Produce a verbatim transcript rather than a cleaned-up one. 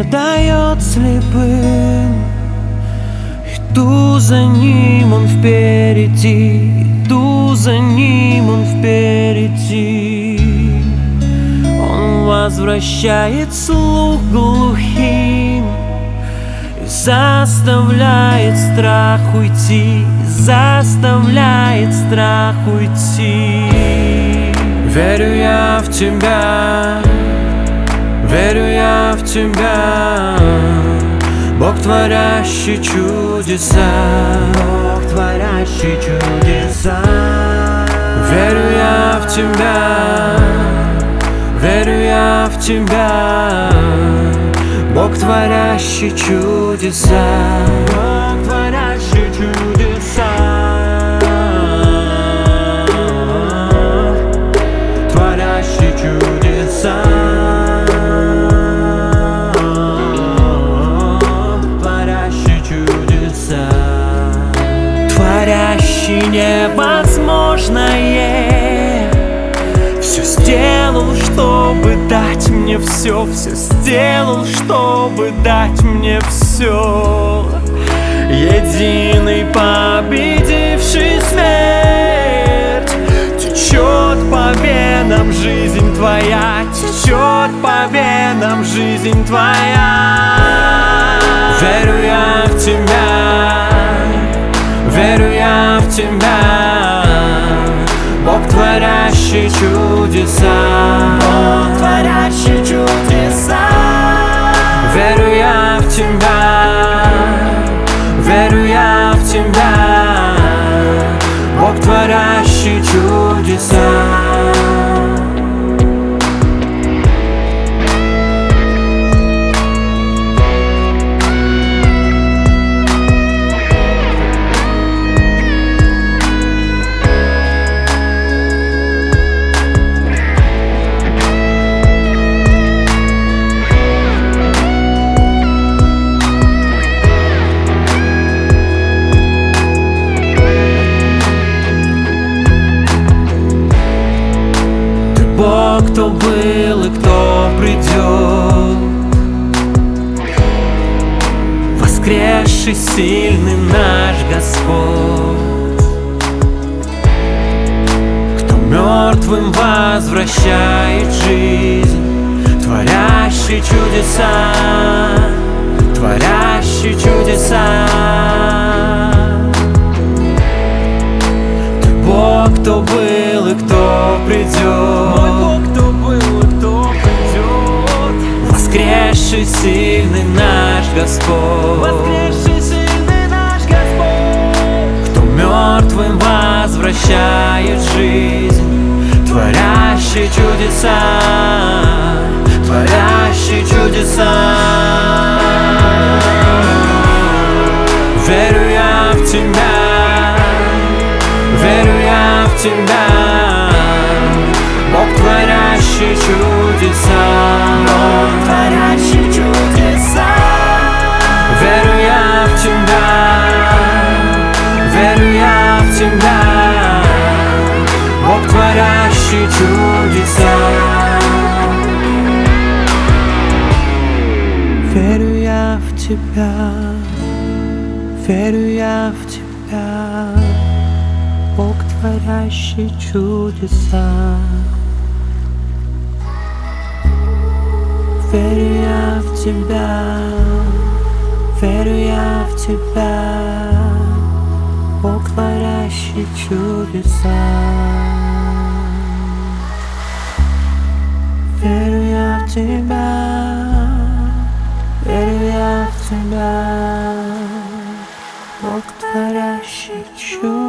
дает слепым. Иду за ним, он впереди, иду за ним, он впереди. Он возвращает слух глухим и заставляет страх уйти, заставляет страх уйти. Верю я в тебя, верю я в тебя, Бог, творящий чудеса, Бог, творящий чудеса. Верю я в тебя, верю я в тебя, Бог, творящий чудеса, Бог, творящий чудеса, творящий чудеса. Творящий невозможное, все сделал, чтобы дать мне все, все сделал, чтобы дать мне все. Единый, победивший смерть, течет по венам жизнь твоя, течет по венам жизнь твоя. Верю я в тебя, верю я в тебя, Бог, творящий чудеса, Бог, творящий чудеса. Верю я в тебя, верю я в тебя, Бог, творящий чудеса. Бог, кто был и кто придет, воскресший, сильный наш Господь, кто мертвым возвращает жизнь, творящий чудеса, творящий чудеса. Ты Бог, кто был и кто придет, воскресший, сильный наш Господь, воскресший, сильный наш Господь, кто мертвым возвращает жизнь, творящий чудеса, творящий чудеса. Верю я в тебя, верю я в тебя, Бог, творящий чудеса, Бог, творящий чудеса. Верю я в тебя, верю я в тебя, Бог, творящий чудеса. Верю я в тебя, верю я в тебя, Бог, творящий чудеса. Верю я в тебя, верю я в тебя, Бог, творящий чудеса. Верю я в тебя, верю я в тебя, Бог, творящий чудеса.